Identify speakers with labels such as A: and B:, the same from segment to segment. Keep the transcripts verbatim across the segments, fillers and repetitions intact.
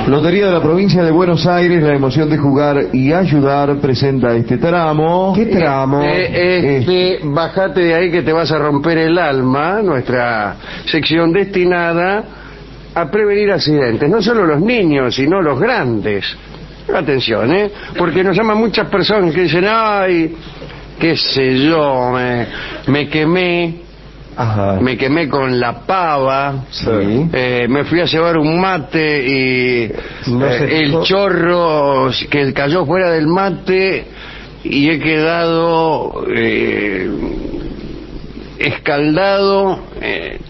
A: Lotería de la Provincia de Buenos Aires, la emoción de jugar y ayudar, presenta este tramo.
B: ¿Qué tramo?
C: Eh, este, eh. Bájate de ahí que te vas a romper el alma, nuestra sección destinada a prevenir accidentes, no solo los niños, sino los grandes. Atención, ¿eh? Porque nos llaman muchas personas que dicen, ay, qué sé yo, me, me quemé. Ajá. Me quemé con la pava, sí. eh, me fui a llevar un mate y no eh, el chorro que cayó fuera del mate y he quedado eh, escaldado eh,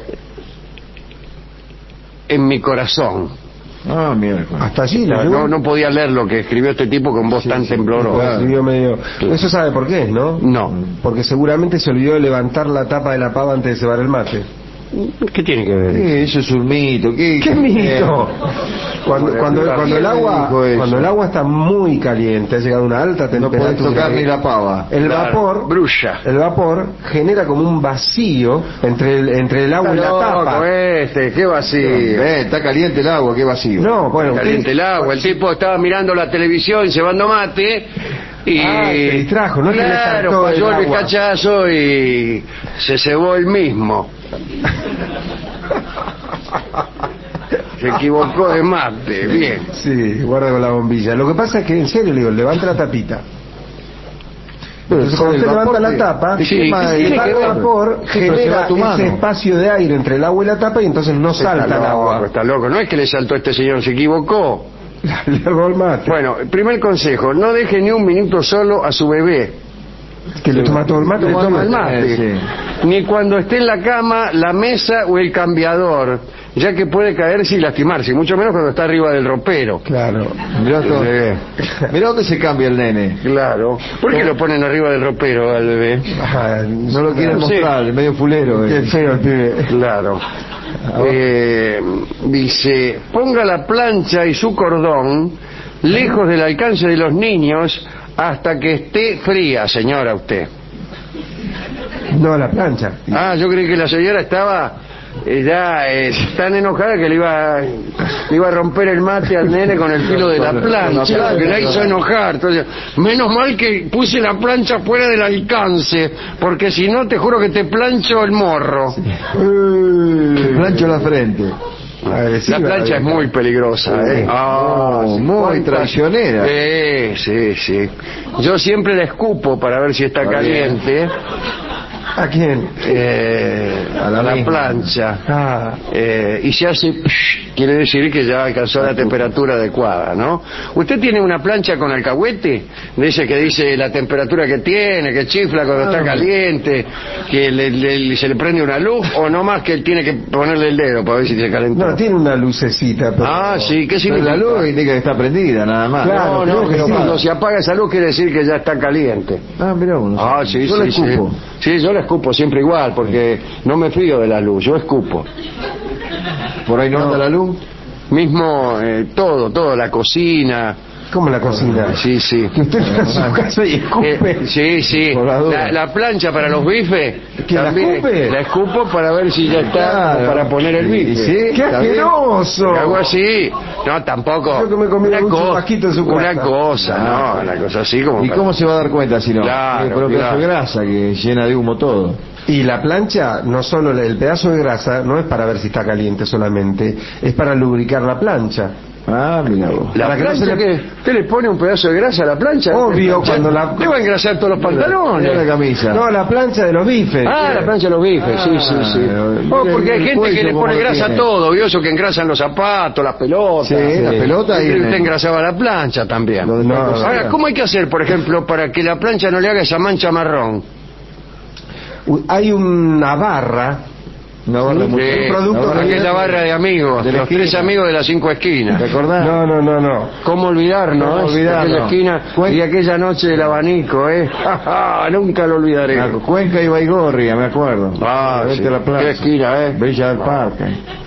C: en mi corazón.
B: Ah, mira. Hasta allí
C: no, no, no podía leer lo que escribió este tipo con voz sí, tan sí, temblorosa.
B: Claro. Medio... Eso sabe por qué, ¿no?
C: No.
B: Porque seguramente se olvidó de levantar la tapa de la pava antes de cebar el mate.
C: ¿Qué tiene que ver?
A: ¿Qué? Eso es un mito. ¿Qué,
B: ¿Qué mito? Cuando, cuando, cuando, el agua, cuando el agua está muy caliente, ha llegado a una alta temperatura,
A: no puedes tocar ni la pava.
B: El claro, vapor,
C: brulla.
B: El vapor genera como un vacío entre el, entre el agua está y la tapa.
C: Este, qué vacío.
A: Eh, está caliente el agua, qué vacío.
B: No, bueno,
C: está caliente el agua. El tipo estaba mirando la televisión, cebando mate. Y
B: ah, se distrajo, no
C: claro,
B: es que le
C: falló el cachazo y se cebó el mismo. Se equivocó de mate, bien.
B: Sí, guarda con la bombilla. Lo que pasa es que, en serio, le digo, levanta la tapita. Entonces, cuando usted levanta la tapa,
C: sí,
B: el vapor genera ese espacio de aire entre el agua y la tapa y entonces no salta el agua.
C: Está loco, no es que le saltó a este señor, se equivocó.
B: Le erró el mate.
C: Bueno, primer consejo, no deje ni un minuto solo a su bebé.
B: Que le toma todo el mate.
C: Le toma el mate. Sí. Ni cuando esté en la cama, la mesa o el cambiador, ya que puede caerse y lastimarse, mucho menos cuando está arriba del ropero.
B: Claro.
A: Mirá, todo. Mirá dónde se cambia el nene.
C: Claro. ¿Por qué lo ponen arriba del ropero al bebé?
A: Ah, no lo quieren mostrar, el medio fulero.
B: Qué feo el pibe.
C: Claro. Eh, dice, ponga la plancha y su cordón lejos del alcance de los niños hasta que esté fría, señora, usted.
B: No, la plancha.
C: Ah, yo creí que la señora estaba eh, ya eh, tan enojada que le iba, le iba a romper el mate al nene con el filo de la plancha, que la hizo enojar. Entonces, menos mal que puse la plancha fuera del alcance, porque si no, te juro que te plancho el morro.
A: Sí. Te plancho la frente.
C: La plancha es muy peligrosa, ¿eh?
A: Oh, oh, muy traicionera.
C: Eh, sí, sí. Yo siempre la escupo para ver si está
A: Muy
C: caliente.
A: Bien.
B: ¿A quién?
C: Eh, a la, la plancha.
B: Ah.
C: Eh, y se hace... Psh, quiere decir que ya alcanzó la temperatura adecuada, ¿no? ¿Usted tiene una plancha con alcahuete? Dice que dice la temperatura que tiene, que chifla cuando ah. está caliente, que le, le, se le prende una luz, o no más que él tiene que ponerle el dedo para ver si se calentó.
B: No, tiene una lucecita. Pero...
C: Ah, sí, ¿qué significa?
A: La luz indica que está prendida, nada más.
C: Claro, no, no,
A: que
C: pero
A: sí.
C: Cuando se apaga esa luz quiere decir que ya está caliente.
A: Ah, mirá uno.
C: Ah, sí,
A: yo
C: sí,
A: le escupo.
C: Sí. sí, yo le escupo siempre igual, porque no me fío de la luz, yo escupo.
A: ¿Por ahí no, no. anda la luz?
C: Mismo, eh, todo, todo, la cocina.
B: ¿Cómo la cocina?
C: Sí, sí.
B: Que usted está en su casa y escupe.
C: Eh, sí, sí. La, la, la plancha para los bifes.
B: ¿Que la escupe?
C: La escupo para ver si ya está, claro. Para poner el bife.
B: ¿Sí? ¡Qué asqueroso!
C: Algo así. No, tampoco.
B: Yo que me comí
C: una
B: un
C: co
B: en su
C: Una
B: casa.
C: cosa,
A: ah,
C: no, una cosa así como.
A: ¿Y
C: para...
A: cómo se va a dar cuenta si no?
C: Claro,
A: Por un pedazo
C: claro.
A: de grasa que llena de humo todo.
B: Y la plancha, no solo el pedazo de grasa, no es para ver si está caliente solamente, es para lubricar la plancha.
A: Ah, mira vos.
C: ¿La
B: para
C: plancha
B: que no se le...
C: que usted le pone un pedazo de grasa a la plancha?
B: Obvio, cuando la...
C: Le va a engrasar todos los pantalones.
A: La camisa.
B: No, la plancha de los bifes.
C: Ah, la plancha de los bifes, ah, sí, sí, sí. Oh, porque hay gente que le pone grasa a todo, vio eso que engrasan los zapatos, las pelotas.
A: Sí, sí. La pelota y...
C: Usted engrasaba la plancha también.
B: No, no,
C: Ahora,
B: no.
C: ¿cómo hay que hacer, por ejemplo, para que la plancha no le haga esa mancha marrón?
B: Hay una barra...
A: Una barra
C: sí,
A: muy...
C: un producto
A: barra
C: aquella barra de amigos, de los tres amigos de las cinco esquinas.
A: ¿Te acordás?
B: No, no, no, no.
C: ¿Cómo olvidarnos?
B: ¿Cómo olvidarnos?
C: Aquella esquina
B: Cuen...
C: y aquella noche del abanico, ¿eh? Nunca lo olvidaré.
A: Cuenca y Baigorria, me acuerdo.
C: Ah, sí.
A: La plaza.
C: Qué esquina, ¿eh?
A: Villa del Parque.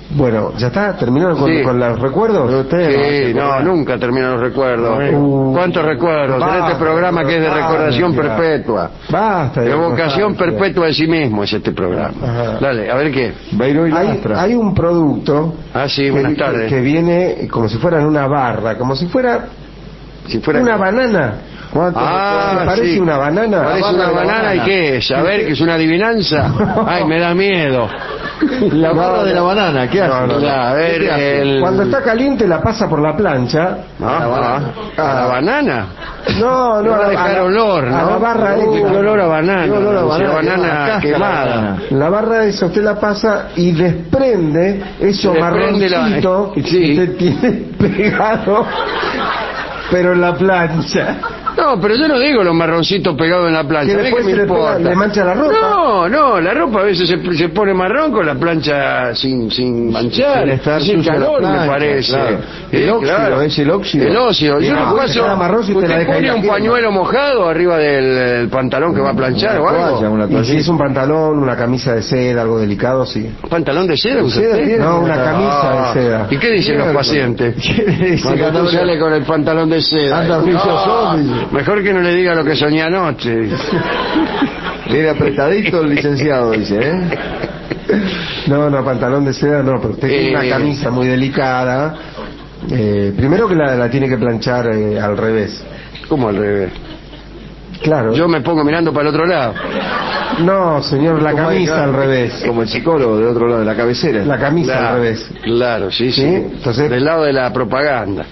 B: Bueno, ¿ya está? ¿Terminaron con,
C: Sí.
B: con los recuerdos?
C: Sí, no, nunca terminan los recuerdos.
B: Uh,
C: ¿Cuántos recuerdos?
B: basta,
C: En este programa que es de
B: basta,
C: recordación
B: ya.
C: perpetua.
B: Basta. de
C: Evocación
B: nostalgia.
C: perpetua de sí mismo es este programa.
B: Ajá.
C: Dale, a ver qué.
A: Beiro y
B: Hay,
A: Lastra.
B: hay un producto
C: Ah, sí,
B: que,
C: buenas
B: que-
C: tardes.
B: que viene como si fuera en una barra, como si fuera
C: Si fuera
B: una banana.
A: ¿Cuánto?
C: Ah,
B: ¿Se parece
C: sí.
B: una banana?
C: Parece
A: La
C: una
A: barra de la
C: banana y
A: banana.
C: qué es, a ver, que es una adivinanza. Ay, me da miedo.
A: La barra de la banana, ¿qué hace?
B: No, no, no.
C: A ver,
A: ¿Qué hace?
C: el...
B: Cuando está caliente la pasa por la plancha.
C: Ah,
A: La banana.
C: ah, ¿a la banana?
B: No, no,
C: No va a
B: a
C: dejar
B: la-
C: olor, ¿no?
B: a la barra
C: Uh,
B: esa.
C: qué olor a banana.
A: Qué olor a
C: Sí,
A: banana,
C: banana
A: la cáscara de
C: quemada.
A: banana.
B: La barra esa usted la pasa y desprende eso
C: Desprende la-
B: marroncito
C: sí.
B: que usted tiene pegado, pero en la plancha.
C: No, pero yo no digo los marroncitos pegados en la plancha.
B: Que
C: ¿a mí
B: después
C: qué me
B: se le, pega-
C: importa?
B: le mancha la ropa.
C: No, no, la ropa a veces se, se pone marrón con la plancha sin, sin manchar.
A: Sin estar
C: sin
A: sucia la
C: calor,
A: plancha,
C: me parece.
A: claro.
C: Eh,
A: El óxido,
C: claro.
A: es el óxido.
C: El óxido. Yo
B: No,
C: no paso.
B: queda marrón si te la
C: ¿Usted
B: deja ahí
C: pone
B: la
C: un
B: pierna.
C: pañuelo mojado arriba del, del pantalón que va a planchar o
A: Una
C: algo?
A: toalla, una
B: Y si
A: toallita.
B: es un pantalón, una camisa de seda, algo delicado, sí.
C: ¿Pantalón de seda usa
A: ¿Seda
C: usted?
A: tiene?
B: No, una camisa
C: Ah,
B: de seda.
C: ¿Y qué dicen los pacientes?
A: Dice
C: Cuando
A: que
C: tú
A: anda-
C: sales con el pantalón de seda.
A: Anda
C: No,
A: brillosón, dice.
C: mejor que no le diga lo que soñé anoche.
A: Viene apretadito el licenciado, dice, ¿eh?
B: No, no, pantalón de seda no, pero usted tiene una
C: Eh.
B: camisa muy delicada. Eh, primero que la, la tiene que planchar eh, al revés.
C: ¿Cómo al revés?
B: Claro.
C: Yo me pongo mirando para el otro lado.
B: No, señor, la
A: Como
B: camisa
A: acá,
B: al revés.
A: Como el psicólogo del otro lado de la cabecera.
B: La camisa
C: Claro,
B: al revés.
C: Claro, sí, sí.
B: ¿Sí? Entonces-
C: Del lado de la propaganda.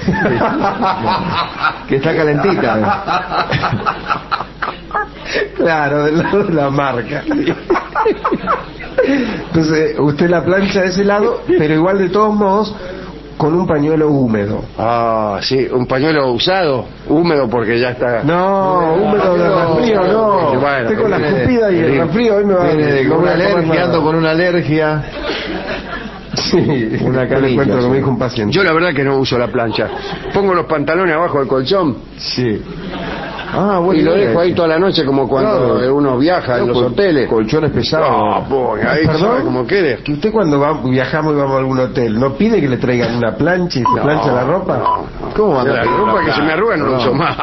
A: Que está calentita.
B: Claro, del lado de la marca. Entonces, usted la plancha de ese lado, pero igual de todos modos, con un pañuelo húmedo.
C: Ah, sí, un pañuelo usado, húmedo porque ya está.
B: No, húmedo de resfrío, no.
C: Bueno,
B: Usted con la
C: viene-
B: escupida y el
C: viene-
B: resfrío hoy me va a...
A: Viene de-
B: no
A: con
B: voy
A: una
B: a comer
A: alergia,
B: nada.
A: ando con una alergia.
B: Sí,
A: Una
B: yo le
A: camilla,
B: cuento lo que
A: sí.
B: me dijo un paciente.
C: Yo la verdad que no uso la plancha. Pongo los pantalones abajo del colchón
A: Sí. Ah, bueno.
C: y lo dejo ahí toda la noche como cuando
A: Claro.
C: uno viaja en los
A: Col-
C: hoteles.
A: Colchones pesados.
C: Ah, pues, ahí
B: Perdón,
C: sabe cómo quede.
B: que usted cuando va, viajamos y vamos a algún hotel, ¿no pide que le traigan una plancha y se
C: No,
B: plancha la ropa?
C: no, no.
A: ¿Cómo anda
C: La
A: a pedir
C: ropa
A: una
C: que se me
A: plancha?
C: arruga no la
A: No.
C: uso más.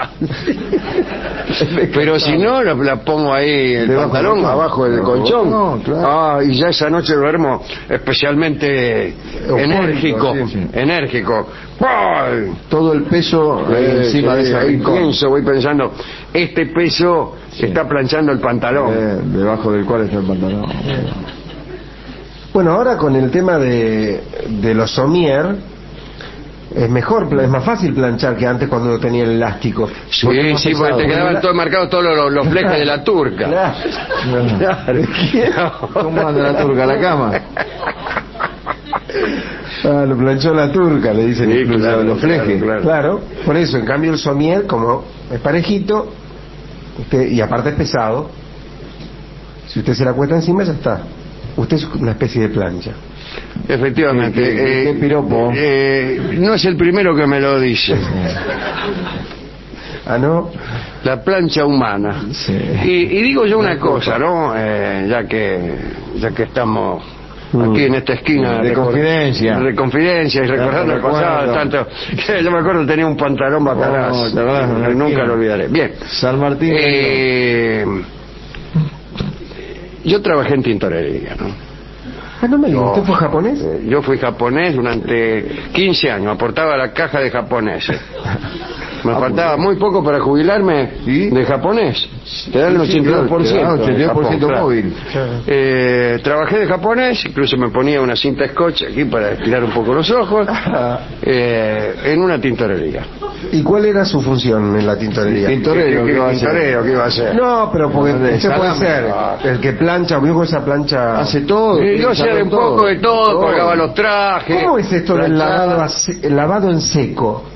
C: Pero si no, la, la pongo ahí el
A: Debajo
C: pantalón,
A: del colchón.
C: abajo del
A: No,
C: colchón.
A: no, claro.
C: Ah, y ya esa noche duermo especialmente
B: Eufórico,
C: enérgico,
B: sí, sí.
C: enérgico. ¡Ay!
A: Todo el peso eh,
C: Eh,
A: encima
C: sí,
A: de ese
C: ahí
A: rincón.
C: pienso, voy pensando, este peso está planchando el pantalón.
A: Eh, debajo del cual está el pantalón.
B: Bueno, ahora con el tema de, de los somier, es mejor, es más fácil planchar que antes cuando uno tenía el elástico.
C: Sí,
B: Porque es más
C: sí, porque
B: pesado.
C: te quedaban todos marcados todos los, los flejes de la turca.
B: Claro.
A: ¿Cómo anda la turca a la cama?
B: Ah, lo planchó la turca, le dicen
C: Sí,
B: incluso
C: claro,
B: los flejes.
C: claro,
B: Claro, por eso, en cambio el somier, como es parejito, usted, y aparte es pesado, si usted se la cuesta encima ya está. Usted es una especie de plancha.
C: Efectivamente.
A: ¿Qué- qué-
C: eh,
A: qué piropo?
C: eh, no es el primero que me lo dice.
B: Ah, ¿no?
C: La plancha humana.
A: Sí.
C: Y, y digo yo una cosa, ¿no? Eh, ya que ya que estamos aquí en esta esquina
A: De
C: recor-
A: confidencia.
C: de confidencia y recordando el
A: Tanto
C: pasado,
A: recuerdo.
C: tanto que yo me acuerdo tenía un pantalón bacanazo.
A: Oh, ¿te acordás? En la
C: nunca
A: esquina.
C: lo olvidaré. Bien.
A: San Martín.
C: Eh, yo trabajé en tintorería, ¿no?
B: Ah, no me diga,
C: No.
B: ¿usted fue japonés?
C: Eh, Yo fui japonés durante quince años, aportaba la caja de japoneses. Me faltaba muy poco para jubilarme
A: ¿Sí?
C: de japonés. Te dan el
A: Sí, sí,
C: ochenta y dos por ciento.
A: claro, ochenta y dos por ciento
C: Japón, claro.
A: móvil.
C: Eh, trabajé de japonés, incluso me ponía una cinta scotch aquí para estirar un poco los ojos, eh, en una tintorería.
B: ¿Y cuál era su función en la tintorería?
A: Tintorero,
C: ¿Qué-
A: ¿qué va a
C: qué
A: hacer?
C: tintorero, ¿qué iba a hacer?
B: No, pero porque
A: De
B: usted puede
A: salame.
B: ser
C: Ah.
B: el que plancha, vio con esa plancha...
A: Hace todo.
C: Sí, yo hacía de un
A: todo.
C: poco de todo, colgaba los trajes.
B: ¿Cómo es esto del
C: planchaba.
B: lavado, a se- el lavado en seco?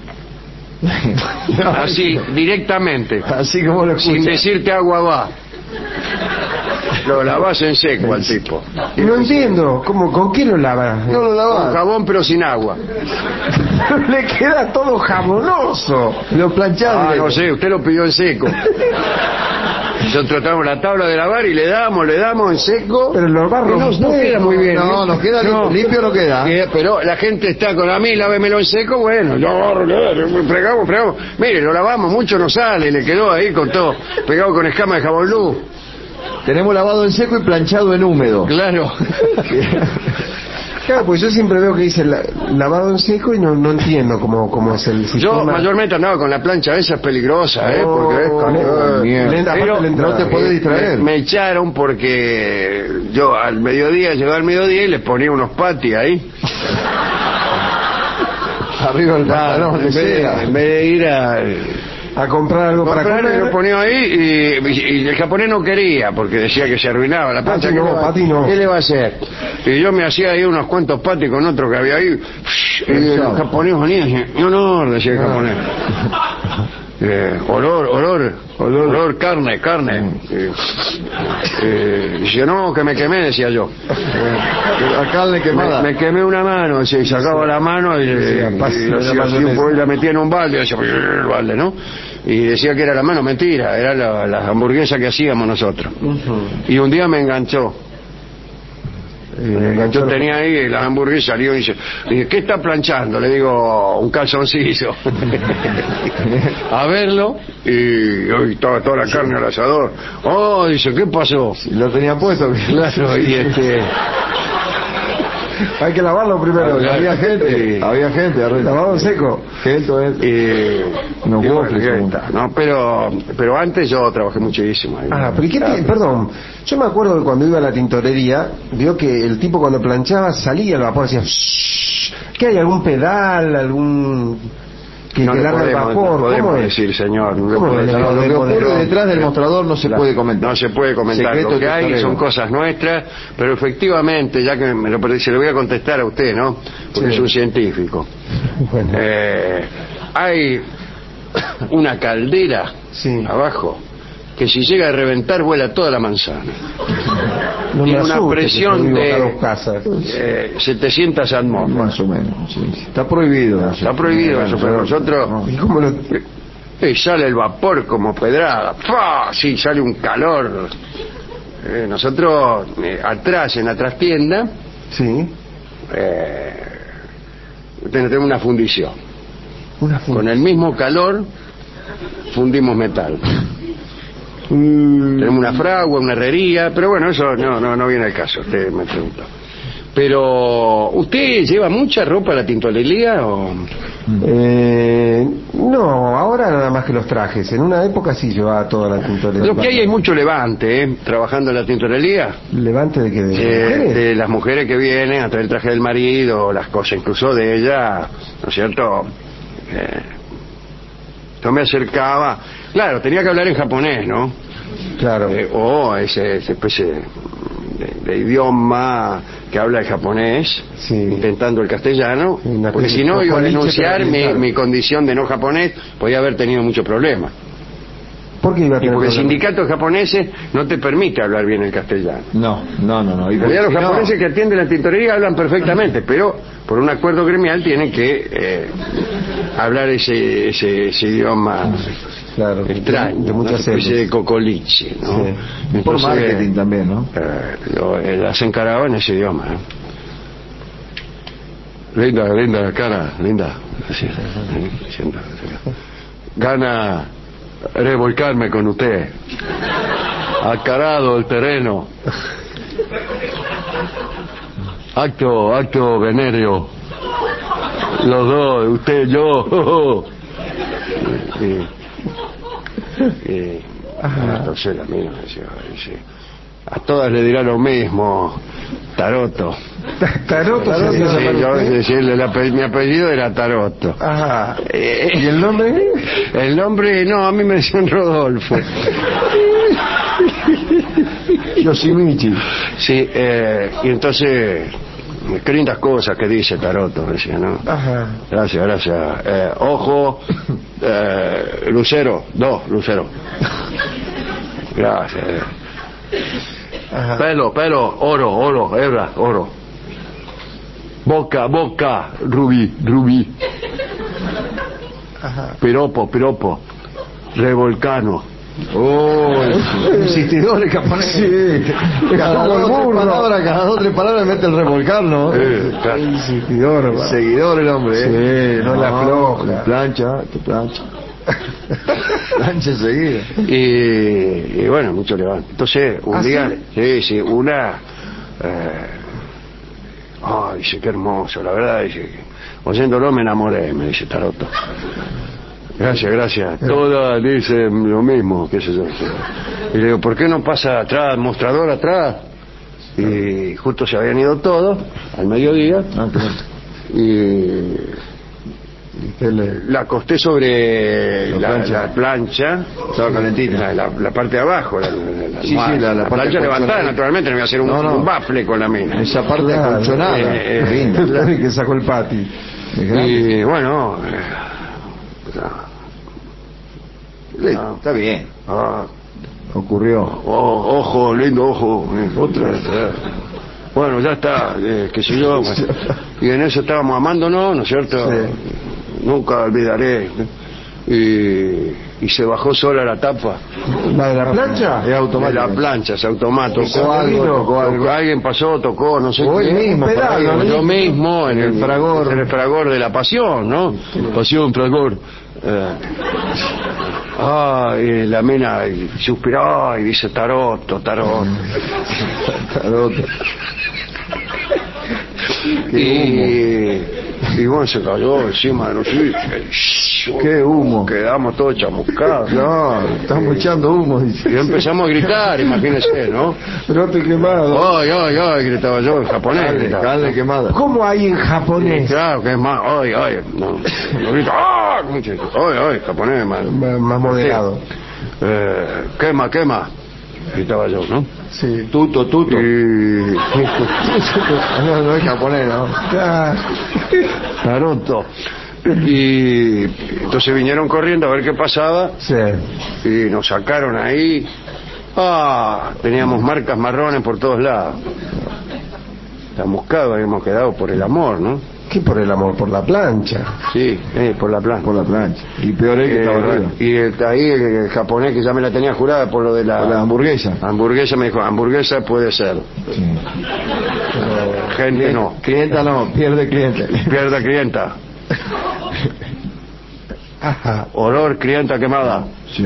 C: Así, directamente.
A: Así como lo
C: Sin
A: escucha.
C: decirte agua va. Lo lavas en seco al tipo.
B: No entiendo, ¿cómo, ¿con qué lo lava?
A: No lo
C: Con
A: lavaba.
C: jabón pero sin agua.
B: Le queda todo jabonoso.
A: Lo planchaba.
C: Ah,
A: directo.
C: no sé, usted lo pidió en seco. Nosotros traemos la tabla de lavar y le damos, le damos en seco.
B: Pero lo va a
C: Y no, no
B: romper.
C: queda muy bien.
A: No, nos queda limpio, limpio no queda.
C: Eh, Pero la gente está con a mí, lávemelo en seco, bueno, yo, fregamos, fregamos. Mire, lo lavamos, mucho no sale, le quedó ahí con todo, pegado con escama de jabón luz.
A: Tenemos lavado en seco y planchado en húmedo.
C: Claro.
B: Claro, pues yo siempre veo que dice la- lavado en seco y no, no entiendo cómo, cómo es el sistema.
C: Yo mayormente andaba con la plancha esa, es peligrosa, ¿eh? Porque es
B: Oh,
C: calor.
A: mierda.
B: lenta,
C: Pero
B: aparte lenta.
A: no te podés
C: Me,
A: distraer.
C: me echaron porque yo al mediodía, llegaba al mediodía y les ponía unos patis ahí.
A: Arriba del pantalón,
C: en,
A: de
C: vez de,
A: seda.
C: en vez de ir a
B: A comprar algo para
C: comprar,
B: comer.
C: lo ponía ahí y, y- y el japonés no quería porque decía que se arruinaba la plancha.
B: Pati
C: ¿Qué
B: no,
C: le va-
B: Pati no.
C: ¿Qué le va a hacer? Y yo me hacía ahí unos cuantos patis con otro que había ahí. Y el japonés venía y decía, no, no, decía el japonés. Eh, olor, olor, olor, olor, carne, carne. Eh, eh, dice, no, que me quemé, decía yo.
A: La carne quemada.
C: Me, me quemé una mano, y sacaba la mano y, y- y hacía así un poco y la metía en un balde, y decía, el balde, ¿no? Y decía que era la mano, mentira, era la, las hamburguesas que hacíamos nosotros. Y un día me enganchó. Eh, yo tenía ahí las hamburguesas, salió y dice, dije, ¿qué está planchando? Le digo, un calzoncillo. A verlo, y hoy estaba toda la carne al asador. Oh, dice, ¿qué pasó?
A: Lo tenía puesto.
C: Claro, y este...
B: Hay que lavarlo primero.
C: Claro.
A: Había gente,
C: Sí.
A: había gente arriba.
B: Lavado en seco.
A: Gente, eh.
C: Y,
A: No,
C: y
A: vos,
C: bueno,
A: que
C: ahí
A: son-
C: está, ¿no? Pero, pero antes yo trabajé muchísimo ahí.
B: Ah, pero ¿y qué te- perdón, yo me acuerdo que cuando iba a la tintorería, vio que el tipo cuando planchaba salía el vapor, decía, "Shh". ¿Qué hay? ¿Algún pedal? ¿Algún que,
C: no
B: que
C: le
B: larga el
C: podemos,
B: vapor?
C: no podemos
B: ¿Cómo es?
C: decir, señor. No le
B: ¿Cómo
C: podemos-
B: no le
A: Lo que
B: podemos
A: ocurre
B: decir?
A: detrás del mostrador no se puede comentar.
C: No se puede comentar.
A: Secreto
C: Lo que hay
A: tesorero.
C: son cosas nuestras, pero efectivamente, ya que me lo perdí, se lo voy a contestar a usted, ¿no? Porque
B: Sí.
C: es un científico.
B: Bueno,
C: Eh, hay una caldera
B: Sí.
C: abajo que si llega a reventar vuela toda la manzana.
B: no me
C: tiene una
B: asuste, que
C: presión
B: yo vivo acá a
C: de
B: dos casas.
C: eh, setecientas atmósferas.
A: Más o menos. Sí. Está prohibido.
C: Está prohibido eso, pero nosotros...
B: ¿Y cómo lo...?
C: Y sale el vapor como pedrada. ¡Fua! Sí, sale un calor. Eh, nosotros, eh, atrás, en la trastienda,
B: Sí,
C: eh, tenemos una fundición.
B: una fun-
C: Con el mismo calor, fundimos metal.
B: Mm,
C: Tenemos una fragua, una herrería, pero bueno, eso no, no, no viene al caso, usted me preguntó. Pero, ¿usted lleva mucha ropa a la tintorería o...?
B: eh, no, ahora nada más que los trajes. En una época sí llevaba toda la tintorería.
C: Lo que hay es mucho levante, ¿eh? Trabajando en la tintorería.
B: ¿Levante de que de
C: Eh,
B: mujeres?
C: de las mujeres que vienen a traer el traje del marido, las cosas incluso de ella, ¿no es cierto? Eh, yo me acercaba, claro, tenía que hablar en japonés, ¿no?
B: Claro.
C: Eh, o ese, esa especie de, de- de idioma que habla el japonés,
B: Sí.
C: intentando el castellano,
B: Una
C: porque
B: especie
C: si no
B: de
C: iba a
B: cocoliche,
C: denunciar
B: pero
C: mi,
B: claro.
C: mi condición de no japonés, podía haber tenido muchos problemas.
B: ¿Por qué iba a
C: Y
B: tener
C: porque el
B: problemas?
C: sindicato japonés no te permite hablar bien el castellano.
A: No, no, no, no. Y
C: En realidad los
A: si no-
C: japoneses que atienden la tintorería hablan perfectamente, pero por un acuerdo gremial tienen que eh, hablar ese, ese, ese idioma
B: Claro,
C: extraño,
B: de muchas
C: una especie de
B: cepas.
C: cocoliche, ¿no?
B: Sí.
A: Por
C: Entonces,
A: marketing también, ¿no?
C: eh, yo, eh, las encaraba en ese idioma. ¿eh? Linda, linda cara, linda. Así, ¿eh? Diciendo, gana revolcarme con usted. Acarado el terreno. Acto, acto venerio. Los dos, usted y yo. Y, y, entonces la mina decía, dice, a todas le dirá lo mismo, Taroto.
B: Taroto se
C: Sí,
B: hacía
C: yo
B: llamar usted.
C: decía, el ape- mi apellido era Taroto.
B: Ajá.
C: Eh,
B: ¿Y el nombre?
C: El nombre, no, a mí me decían Rodolfo.
A: Yoshimichi.
C: Sí, eh, y entonces, qué lindas cosas que dice Taroto, decía, ¿no?
B: Ajá.
C: Gracias, gracias. Eh, ojo, eh, lucero, dos, lucero. Gracias.
B: Ajá.
C: Pelo, pelo, oro, oro, hebra, oro. Boca, boca, rubí, rubí.
B: Ajá.
C: Piropo, piropo. Revolcano.
A: Oh, insistidores japoneses.
B: Sí.
A: Cada
B: Como el
A: dos, tres
B: burro.
A: palabras, cada dos tres palabras mete el revolcar, ¿no?
C: Eh, claro.
B: Insistidor, va.
A: Seguidor el hombre, ¿eh?
B: Sí, no la afloja.
A: Te plancha, te plancha. Plancha seguida.
C: Y, y bueno, mucho levanta. Entonces, un
B: ¿Ah,
C: día,
B: sí?
C: sí, sí, una. Eh, ay, dice, qué hermoso, la verdad, dice, oyéndolo me enamoré, me dice Taroto. Gracias, gracias. Todas dicen lo mismo, qué sé yo. Y le digo, ¿por qué no pasa atrás, mostrador atrás? Y justo se habían ido todos, al mediodía,
A: Ah, claro.
C: y la acosté sobre
A: La
C: la,
A: plancha.
C: la plancha.
A: Estaba calentita.
C: La, la- la parte de abajo, la, la- la
A: Sí,
C: almohada.
A: sí, la- la parte
C: plancha levantada,
A: colchonada.
C: naturalmente, no voy a hacer un,
A: No, no.
C: un bafle con la mina.
A: Esa parte
B: Claro.
A: acolchonada.
C: Eh, eh,
A: linda.
B: Claro, que sacó el pati.
A: Es grande.
C: Y bueno, eh,
A: Sí, está bien.
C: ah,
A: Ocurrió.
C: oh, ojo, lindo ojo. Otra. Bueno, ya está, eh, qué sé yo. Bueno. Y en eso estábamos amándonos, ¿no es cierto?
B: Sí.
C: Nunca olvidaré. Y, y se bajó sola la tapa.
B: ¿La de la plancha?
A: Es
C: De
A: automático.
C: la plancha, se automató.
A: Tocó algo, tocó algo.
C: Alguien pasó, tocó, no sé
A: O él
C: qué.
A: mismo,
B: Un pedal,
A: por ahí,
B: ¿no?
C: Yo mismo, en
A: En
C: el,
A: el fragor.
C: en el fragor de la pasión, ¿no? Pasión, fragor. Eh, ay, la mina y suspiró y dice taroto, taroto.
A: Taroto.
C: y, y bueno, se cayó encima de nosotros.
A: Qué humo.
C: Quedamos todos chamuscados.
A: No, estamos echando humo, dice.
C: Y empezamos a gritar, imagínense, ¿no?
B: Pero te quemado.
C: Ay, ay, ay, gritaba yo en japonés.
A: Carne,
C: gritaba.
A: carne quemada.
B: ¿Cómo hay en
C: Sí,
B: japonés?
C: claro, que es más, ay, ay, no, no grito, ¡ah! Ay, ay, japonés, más,
B: M- Más moderado.
C: eh, quema, quema, gritaba yo, ¿no?
B: Sí.
A: Tuto, tuto.
C: Y...
A: No, no es japonés, ¿no?
B: Ah,
C: Taroto. Y entonces vinieron corriendo a ver qué pasaba
B: sí.
C: y nos sacaron ahí. Ah, teníamos marcas marrones por todos lados. Chamuscados habíamos quedado por el amor, ¿no?
B: ¿Qué por el amor? Por la plancha.
C: Sí, eh, por la planta.
A: Por la plancha. Y peor es que
C: Eh,
A: estaba arriba.
C: y el- ahí el, el japonés que ya me la tenía jurada por lo de la,
A: Por la hamburguesa.
C: hamburguesa me dijo, hamburguesa puede ser.
A: Sí.
C: Gente no.
A: Clienta no, pierde cliente.
C: Pierda clienta.
B: Ajá.
C: Olor clienta quemada.
A: Sí.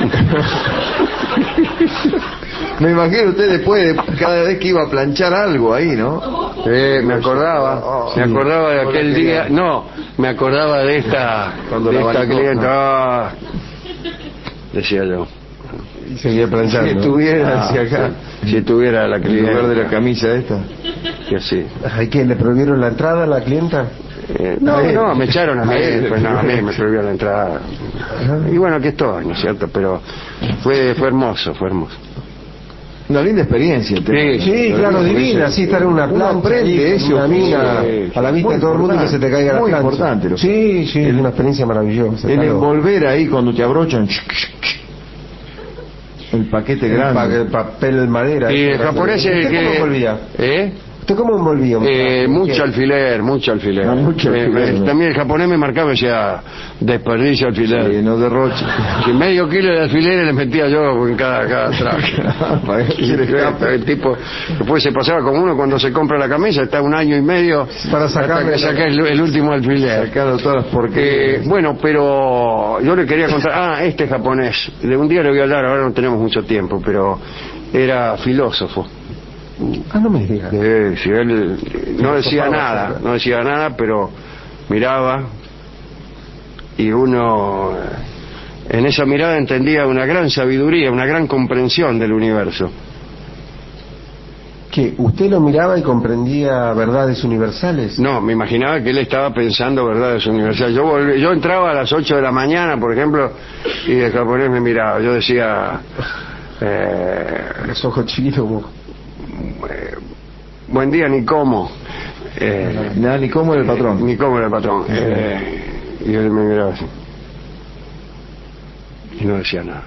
A: Me imagino usted después, de cada vez que iba a planchar algo ahí, ¿no?
C: Sí, me acordaba, me acordaba de aquel día, no, me acordaba de esta,
A: Cuando
C: de
A: la
C: esta
A: abanicó,
C: clienta, ah, decía yo.
B: Y seguía planchando.
A: Si estuviera
C: Ah,
A: hacia acá,
C: sí, si tuviera la
A: en lugar de la
C: clienta,
A: camisa esta.
C: que así.
B: Ay, ¿qué? ¿Le prohibieron la entrada a la clienta?
C: Eh, no,
A: A él.
C: no, me echaron a mí,
A: A él.
C: pues no, a mí me prohibió la entrada. Y bueno, aquí estoy, ¿no es cierto? Pero fue, fue hermoso, fue hermoso.
A: Una linda experiencia. el tema.
C: Sí,
B: Sí, claro, divina, así estar en una
A: Uno
B: plancha,
A: aprende
B: ahí,
A: ese
B: una
A: oficio.
B: mina,
C: Sí,
B: a la vista
A: muy
B: de todo el mundo y que
A: importante,
B: se te caiga la
A: muy
B: plancha.
A: importante lo que-
B: Sí, sí, es una experiencia maravillosa.
A: El
B: claro.
A: envolver ahí cuando te abrochan. El paquete
B: El, pa-
A: grande.
B: el papel madera.
C: Y el
B: eso,
C: japonés
B: ¿Usted
C: es
B: cómo
C: que...
B: envolvía?
C: ¿Eh?
B: ¿Usted cómo envolvía?
C: Eh,
B: ¿Qué?
C: mucho alfiler, mucho alfiler.
A: Ah, mucho
C: Me-
A: alfiler,
C: me-
A: ¿no?
C: también el japonés me marcaba y decía, desperdicio alfiler.
A: Sí, no derroche.
C: Y medio kilo de alfileres le metía yo en cada, cada traje.
A: Para que se le escape.
C: El tipo, después se pasaba como uno cuando se compra la camisa, está un año y medio
B: Para
C: hasta
B: sacarle
C: que
B: la-
C: saca el, el último alfiler.
A: Sacaron todas las porquerías.
C: Eh, bueno, pero yo le quería contar, ah, este japonés, de un día le voy a hablar, ahora no tenemos mucho tiempo, pero era filósofo.
B: Ah, no me diga.
C: Sí, sí, él no decía
B: Filosofaba,
C: nada,
B: ¿verdad?
C: no decía nada, pero miraba y uno eh, en esa mirada entendía una gran sabiduría, una gran comprensión del universo.
B: ¿Que usted lo miraba y comprendía verdades universales?
C: No, me imaginaba que él estaba pensando verdades universales. Yo volví- yo entraba a las ocho de la mañana, por ejemplo, y el japonés me miraba. Yo decía, eh,
B: Los ojos chiquitos. como-
C: eh, buen día, ni cómo. Eh,
A: Nada, ni cómo era el patrón.
C: Ni cómo era el patrón. Eh, y él me miraba así. Y no decía nada.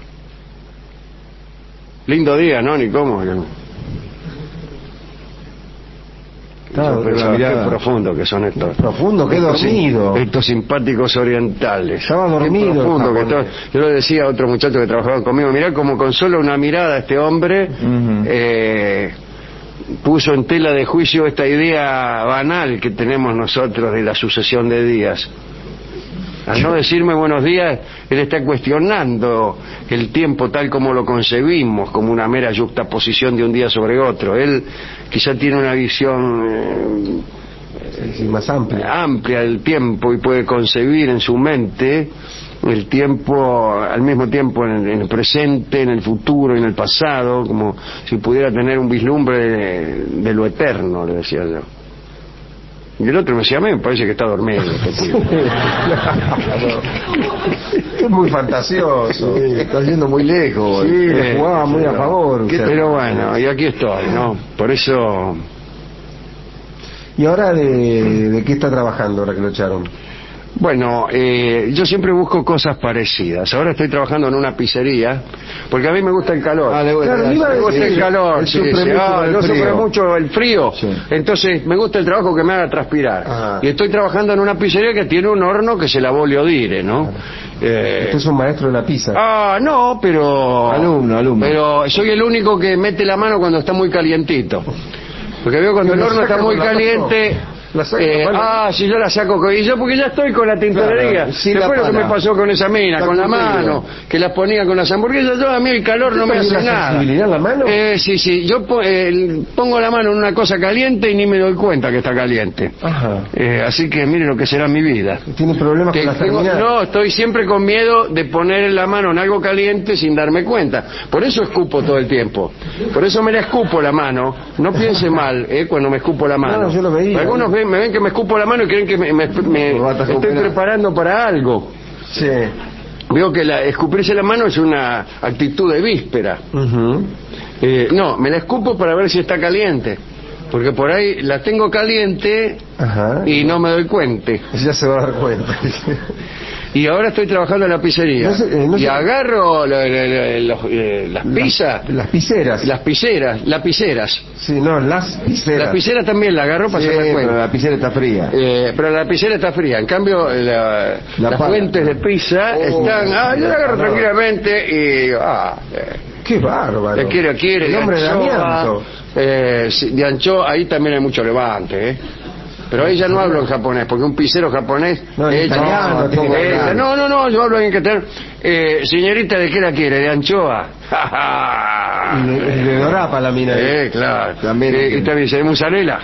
C: Lindo día, ¿no? Ni cómo.
B: Claro,
C: Yo pensaba,
A: mirada.
C: qué profundo que son estos.
B: Profundo, qué
C: estos,
B: dormido.
C: Estos simpáticos orientales.
B: Estaba dormido,
C: Qué profundo que
B: japonés.
C: todo- Yo le decía a otro muchacho que trabajaba conmigo, mirá como con solo una mirada este hombre
A: Ujú.
C: eh, puso en tela de juicio esta idea banal que tenemos nosotros de la sucesión de días. Al no decirme buenos días, él está cuestionando el tiempo tal como lo concebimos, como una mera yuxtaposición de un día sobre otro. Él quizá tiene una visión eh,
B: Sí, sí, más amplio.
C: amplia del tiempo y puede concebir en su mente el tiempo al mismo tiempo en el, en el presente, en el futuro y en el pasado, como si pudiera tener un vislumbre de, de lo eterno, le decía yo. Y el otro me decía, a mí me parece que está dormido este tipo.
B: Es muy fantasioso.
A: Sí, está yendo muy lejos.
B: Sí, le
C: Eh,
B: jugaba muy a
C: pero-
B: favor.
C: ¿qué-
B: usted.
C: Pero bueno, y aquí estoy, ¿no? Por eso...
B: ¿Y ahora de, de qué está trabajando ahora que lo echaron?
C: Bueno, eh, yo siempre busco cosas parecidas. Ahora estoy trabajando en una pizzería, porque a mí me gusta el calor.
A: Ah, le gusta-
B: Claro, iba a
C: Me gusta
B: decir,
C: el calor,
A: él
C: sí,
A: sufre
C: sí.
A: mucho
C: Ah,
A: con el
C: yo sufro
A: frío.
C: mucho el frío,
A: Sí.
C: entonces me gusta el trabajo que me haga transpirar.
B: Ah.
C: Y estoy trabajando en una pizzería que tiene un horno que se lavó Oliodire, ¿no? Eh,
B: Usted es un maestro de la pizza.
C: Ah, no, pero...
A: Alumno, alumno.
C: Pero soy el único que mete la mano cuando está muy calientito. Porque veo cuando el
B: La
C: horno
B: saca
C: está muy
B: con la
C: caliente...
B: mano. La saca
C: eh,
B: con la mano.
C: ah, si yo la saco con... Y yo porque ya estoy con la tintorería.
A: Claro, sin
C: Después
A: la
C: lo que me
A: pala.
C: pasó con esa mina,
A: Está
C: con la
A: conmigo.
C: mano, que las ponía con las hamburguesas, yo a mí el calor no me
B: ¿Usted
C: hace
B: tiene la
C: nada.
B: sensibilidad en la mano?
C: Eh, sí, sí, yo po- eh, pongo la mano en una cosa caliente y ni me doy cuenta que está caliente.
B: Ajá.
C: Eh, así que mire lo que será mi vida.
B: ¿Tiene problemas
C: Que
B: con las
C: tengo-
B: terminales?
C: no, estoy siempre con miedo de poner la mano en algo caliente sin darme cuenta. Por eso escupo todo el tiempo. Por eso me la escupo la mano. No piense mal, ¿eh? Cuando me escupo la mano.
B: No, yo lo veía.
C: Algunos ven- me ven que me escupo la mano y creen que me, me- me
A: Corbata con
C: estoy
A: pena.
C: preparando para algo.
B: Sí.
C: Veo que la, escupirse la mano es una actitud de víspera.
B: Ujú.
C: Eh, no, me la escupo para ver si está caliente. Porque por ahí la tengo caliente
B: Ajá.
C: y no me doy cuenta.
B: Ya se va a dar cuenta.
C: Y ahora estoy trabajando en la pizzería.
B: No sé, eh, no
C: y
B: sé-
C: agarro la- la- la- los, eh, las pizzas,
B: Las, las pizzeras.
C: las pizzeras, lapiceras.
B: Sí, no, las pizzeras.
C: Las pizzeras también la agarro para
A: Sí,
C: hacerme
A: pero
C: cuenta.
A: la pizzería está fría.
C: Eh, pero la lapicera está fría. En cambio, la-
A: La
C: las
A: pala.
C: fuentes de pizza
B: Oh,
C: están... Ah, yo la agarro
B: no.
C: tranquilamente y... Ah, eh,
B: Qué bárbaro.
C: le quiere, quiere.
B: El
C: de
B: hombre de
C: anchoa,
B: amianto.
C: eh, sí, de anchoa, ahí también hay mucho levante, ¿eh? Pero ahí ya no hablo en japonés, porque un pizzero japonés...
B: No, en
C: eh,
B: italiano,
C: no,
B: tiene que
C: eh,
B: hablar.
C: no, no, no, yo hablo en catalán. Eh, señorita, ¿de qué la quiere? ¿De anchoa?
B: Y le, le dorapa la mina.
C: Eh, claro.
A: También
C: Eh,
A: entiendo.
C: y también dice, mozzarella.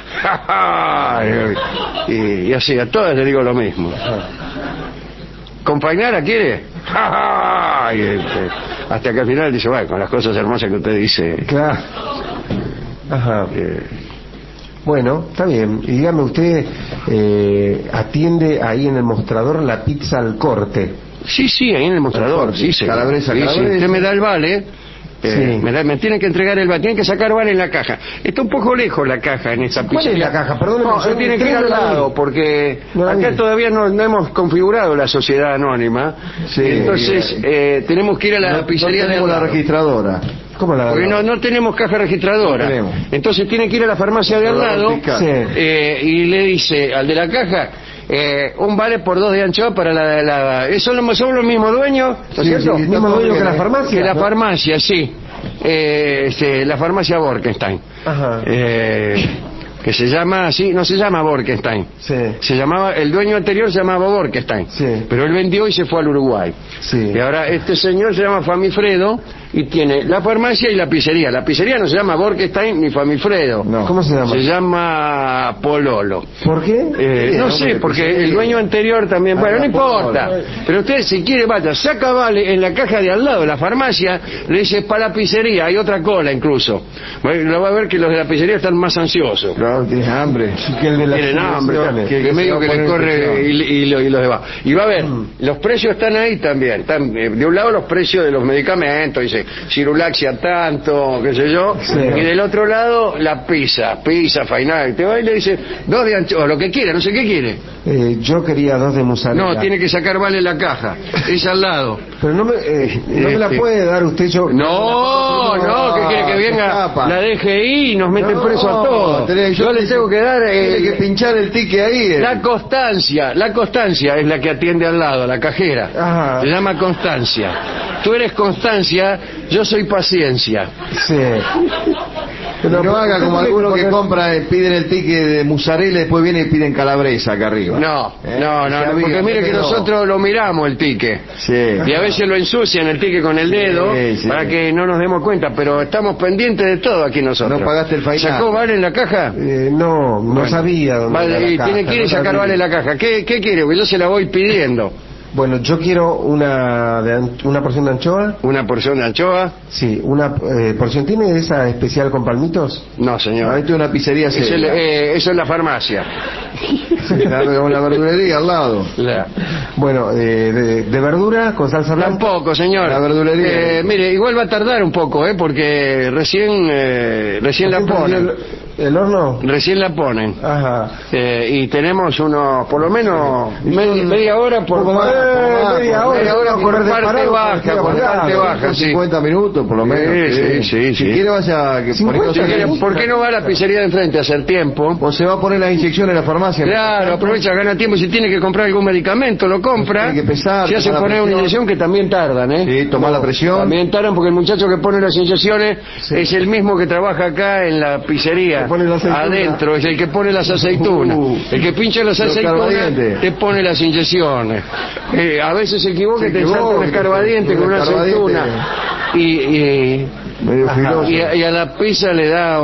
C: y, y así, a todas le digo lo mismo. ¿Compañera quiere? y, este, hasta que al final dice, bueno, con las cosas hermosas que usted dice...
B: Claro. Ajá.
C: eh,
B: Bueno, está bien. Y dígame, usted eh, atiende ahí en el mostrador la pizza al corte.
C: Sí, sí, ahí en el mostrador, sí, sí.
A: Calabresa,
C: Sí, sí.
A: calabresa.
C: Usted me da el vale, eh,
B: Sí.
C: me, da- me tienen que entregar el vale, tienen que sacar vale en la caja. Está un poco lejos la caja en esta
B: ¿Cuál es
C: pizzería.
B: la caja? Perdóneme,
C: No,
B: yo
C: tiene que ir
B: entré
C: al
B: y no la
C: lado,
B: vi.
C: porque
B: No la
C: acá
B: vi.
C: todavía no, no hemos configurado la sociedad anónima.
A: Sí,
C: Entonces, eh, tenemos que ir a la
A: No-
C: pizzería
A: no
C: de al
A: tenemos la
C: lado.
A: registradora.
B: ¿Cómo la
C: Porque no, no tenemos caja registradora.
A: No tenemos.
C: Entonces tiene que ir a la farmacia de al lado
A: Vertical.
B: Sí.
C: eh, y le dice al de la caja, eh, un vale por dos de anchoa para la... la eh, ¿son, los, ¿Son los mismos dueños? ¿No es
B: Sí,
C: cierto?
B: sí, el mismo dueño que la farmacia.
C: Que la
B: ¿no?
C: farmacia, sí. Eh, este, la farmacia Borkenstein.
B: Ajá.
C: Eh, que se llama así, no se llama Borkenstein.
B: Sí.
C: Se llamaba, el dueño anterior se llamaba Borkenstein.
B: Sí.
C: Pero él vendió y se fue al Uruguay.
B: Sí.
C: Y ahora este señor se llama Famifredo y tiene la farmacia y la pizzería. La pizzería no se llama Borkenstein ni Famifredo.
A: No.
B: ¿Cómo se llama?
C: Se llama Pololo.
B: ¿Por qué?
C: Eh,
A: Sí,
C: no
A: hombre,
C: sé, porque
A: pizzería.
C: el dueño anterior también, bueno, no
A: Ah,
C: importa.
A: Pololo.
C: Pero usted si quiere vaya, saca vale en la caja de al lado de la farmacia, le dice para la pizzería, hay otra cola incluso. Bueno, lo va a ver que los de la pizzería están más ansiosos.
A: Claro, tienes hambre.
B: Que el de las
C: Tienen hambre,
B: inyecciones.
C: que, que medio que le corre y, y, lo- y los demás. Y va a ver,
B: Mm.
C: los precios están ahí también. Están, eh, de un lado los precios de los medicamentos, dice, dice cirulaxia tanto, qué sé yo,
B: Sí.
C: y del otro lado la pizza, pizza, fainal, y te va y le dice dos de anchoa, lo que quiera, no sé qué quiere.
B: Eh, yo quería dos de mozzarella.
C: No, tiene que sacar vale la caja, es al lado.
B: Pero no me, eh, no me la
C: Este.
B: puede dar usted. Yo
C: No, no, que quiere que
A: se
C: venga
A: escapa.
C: la D G I y nos mete
A: No,
C: preso a todos.
A: tenés-
C: Yo le tengo que dar eh,
A: Tiene que pinchar el ticket ahí. eh.
C: la constancia. La constancia es la que atiende al lado, la cajera.
B: Ajá.
C: Se llama Constancia. Tú eres Constancia, yo soy Paciencia.
B: Sí.
A: Pero no haga como
B: ¿usted
A: algunos que
B: poner-
A: compran, eh, piden el ticket de mozzarella y después vienen y piden calabresa acá arriba.
C: No,
A: ¿Eh?
C: no, no,
A: Se
C: no,
A: aviva,
C: porque mire que
A: no.
C: nosotros lo miramos el ticket.
A: Sí.
C: Y a veces lo ensucian el ticket con el dedo
A: Sí, sí.
C: para que no nos demos cuenta, pero estamos pendientes de todo aquí nosotros.
A: No pagaste el fainal.
C: ¿Sacó vale en la caja?
B: Eh, no, no
C: Bueno.
B: sabía dónde
C: Vale,
B: era la
C: y
B: caja,
C: tiene que ir y
B: no
C: sacar
B: sabía.
C: vale la caja. ¿Qué, qué quiere? Porque yo se la voy pidiendo.
B: Bueno, yo quiero una de an- una porción de anchoa.
C: ¿Una porción de anchoa?
B: Sí, una eh, porción. ¿Tiene esa especial con palmitos?
C: No,
A: No,
C: señor.
A: esto es una pizzería
C: Eso es,
A: seria.
C: eh, eso es la farmacia.
A: Claro, con la verdulería al lado.
C: La-
B: Bueno, eh, de, de verdura con salsa blanca.
C: Tampoco, señor.
A: La verdulería.
C: Eh, mire, igual va a tardar un poco, ¿eh? Porque recién, eh, recién la
B: ¿Recién prendió
C: ponen.
B: el, el horno?
C: Recién la ponen.
B: Ajá.
C: Eh, y tenemos unos, por lo menos, media, media hora por
A: Poco más,
C: eh,
A: poco más,
B: media
A: poco
B: hora,
C: media hora
B: por
C: por
B: de
C: parte
B: parado,
C: baja,
B: porque
C: por
B: iba
C: parte
B: parado,
C: baja, sí.
A: cincuenta minutos por lo menos.
C: Sí, sí, sí,
A: Si
C: sí.
A: quiere vaya que
B: cincuenta
A: poniéndose-
C: Si quiere, ¿por qué no va a la pizzería de enfrente a hacer tiempo?
A: O se va a poner las inyecciones en la farmacia.
C: Claro, aprovecha, gana tiempo. Si tiene que comprar algún medicamento, lo compra.
A: Tiene que pesar,
C: Se hace
A: tomar la
C: poner una
A: presión.
C: inyección que también tardan, ¿eh?
A: Sí, tomar la presión.
C: También tardan porque el muchacho que pone las inyecciones es el mismo que trabaja acá en la pizzería.
B: Que pone la aceituna.
C: Adentro, es el que pone las aceitunas.
A: Uh,
C: el que pincha las
A: los
C: aceitunas
A: carbadientes.
C: te pone las inyecciones. Eh, a veces se equivoca
A: Se
C: y te
A: equivoca,
C: salta un escarbadiente con
A: un
C: una
A: escarbadiente.
C: aceituna. Y, y,
A: Medio
B: Ajá.
A: filoso.
C: y a, y a la pizza le da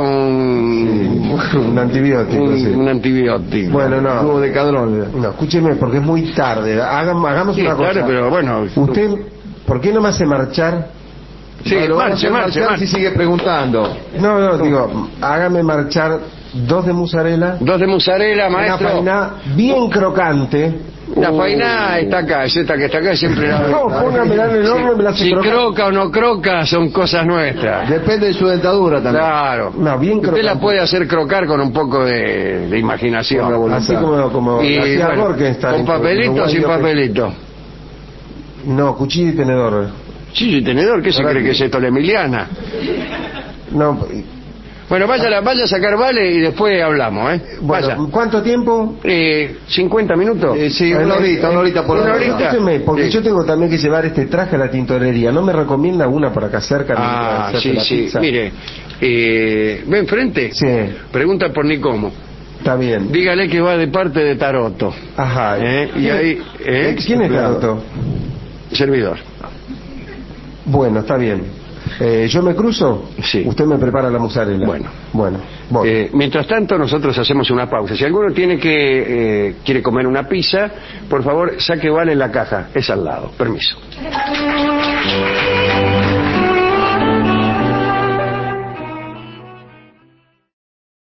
C: un,
B: Un antibiótico,
C: un,
B: sí.
C: un antibiótico.
B: Bueno, no.
A: Jugo de cadrón.
B: No, escúcheme, porque es muy tarde. Hagam- hagamos
C: Sí,
B: una cosa.
C: claro, pero bueno.
B: Usted, ¿por qué no me hace marchar?
C: Sí,
A: Bueno, vamos a
C: marche,
A: hacer
C: marche,
A: marchar
C: marche.
A: si sigue preguntando.
B: No, no, digo, hágame marchar dos de mozzarella,
C: Dos de mozzarella,
B: una
C: maestro.
B: faina bien crocante.
C: La faina está acá, es esta que está acá, siempre la...
B: No, póngamela en el horno y me la hace
C: Si
B: crocante.
C: croca o no croca, son cosas nuestras.
A: Depende de su dentadura también.
C: Claro.
B: No, bien
C: Usted
B: crocante.
C: la puede hacer crocar con un poco de, de imaginación.
A: Con la voluntad.
B: Así como, como
C: Y,
B: hacía
C: bueno,
B: Borkenstein.
C: ¿con papelito o sin
B: Uruguay,
C: papelito?
B: No, cuchillo y tenedor.
C: Sí, y tenedor, ¿qué se
B: Ahora
C: cree que
B: que-
C: es esto, la Emiliana?
B: No,
C: Bueno, vaya, a la- vaya a sacar vale y después hablamos, ¿eh?
B: bueno,
C: Vaya.
B: ¿cuánto tiempo?
C: Eh, ¿cincuenta minutos?
A: Eh, sí, una horita, una horita por
C: Una
A: lo
C: horita.
A: menos.
B: Escúcheme, porque
C: Sí.
B: yo tengo también que llevar este traje a la tintorería. ¿No me recomienda una por acá cerca?
C: Ah,
B: mientras se hace
C: sí,
B: la
C: sí.
B: pizza?
C: Mire, eh, ¿ve enfrente?
B: Sí,
C: Pregunta por Nicomo.
B: está bien.
C: Dígale que va de parte de Taroto.
B: Ajá.
C: ¿eh? Y ahí, ¿eh?
B: ¿Quién es Taroto?
C: Servidor.
B: Bueno, está bien. Eh, ¿Yo me cruzo?
C: Sí.
B: Usted me prepara la mozzarella.
C: Bueno.
B: Bueno, voy.
C: Eh, mientras tanto, nosotros hacemos una pausa. Si alguno tiene que eh, quiere comer una pizza, por favor, saque vale en la caja. Es al lado. Permiso.